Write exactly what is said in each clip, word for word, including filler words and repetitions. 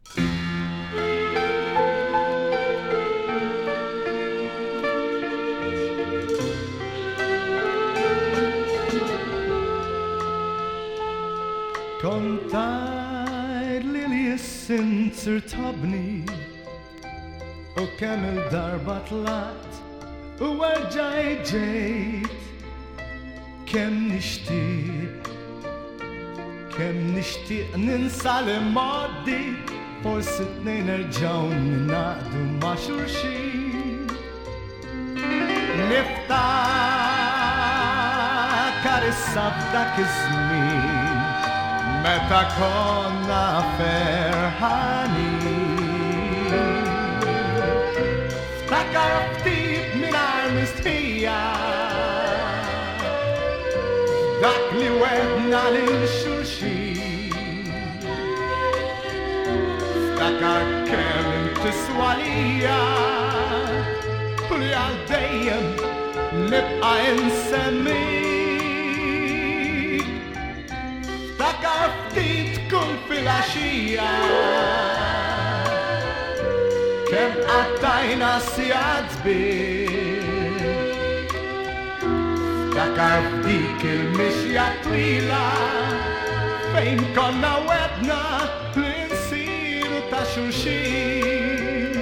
Kontajt li s-sinzer tobni u kemm il-darba tlat u għarġaj ġejt kemm nixtieq kemm nixtieq ninsa li moddi forsi tnejn nerġgħu ningħaqdu ma' xulxin niftakar issa f'dak iż-żmien meta konna ferħanin ftakar ftit mingħajr mistħija dak li wedna lil xulxin ftakar kemm intiswa lija u li għal dejjem nibqa' insemmik ftakar ftit kull filgħaxija kemm qattajna sigħat sbieħ ftakar f'dik il-mixja twila fejn konna wedna li nsiru ta' xulxin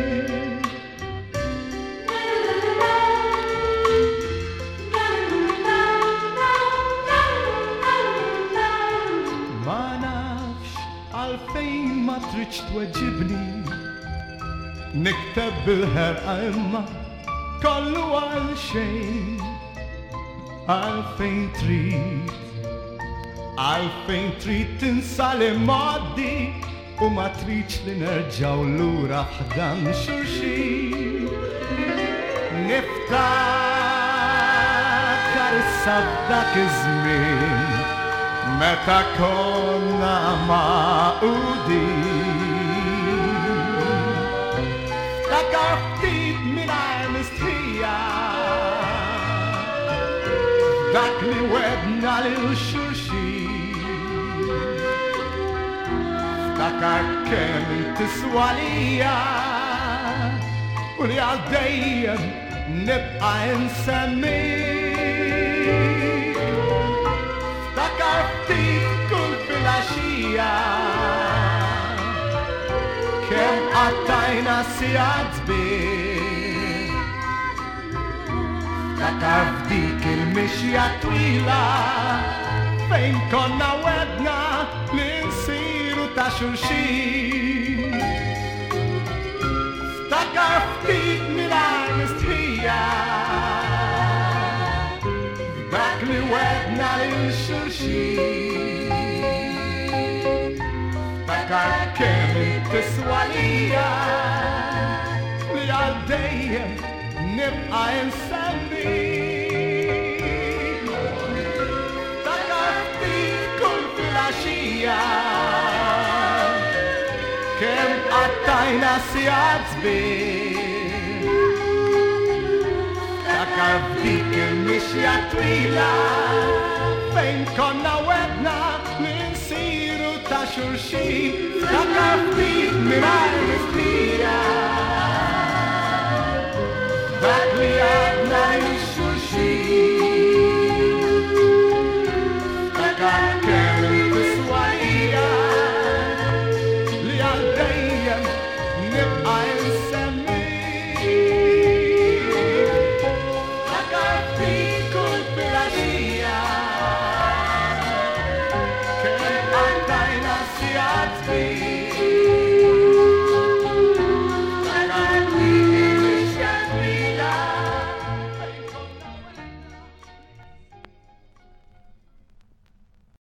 ma nafx għalfejn ma tridx tweġibni nikteb bil-ħerqa imma kollu għal xejn għalfejn trid għalfejn trid tinsa li moddi u ma tridx li nerġgħu lura f'dan xulxin niftakar issa f'dak iż-żmien meta konna maqudin ftakar ftit mingħajr mistħija dak li wedna lil xulxin ftakar kemm intiswa lija u li għal dejjem nibqa' insemmik ftakar ftit kull filgħaxija kemm qattajna sigħat sbieħ ftakar f'dik il-mixja twila fejn konna wedna li nsiru ta' xulxin ftakar ftit mingħajr mistħija dak li wedna lil xulxin ftakar kemm intiswa lija li għal dejjem nibqa' insemmik ftakar ftit kull filgħaxija kemm qattajna sigħat sbieħ ftakar f'dik il-mixja twila fejn konna wedna li nsiru ta' xulxin ftakar ftit mingħajr mistħija dak li għadna lil xulxin ftakar kemm intiswa lija li għal dejjem nibqa' insemmik ftakar ftit kull filgħaxija kemm qattajna sigħat sbieħ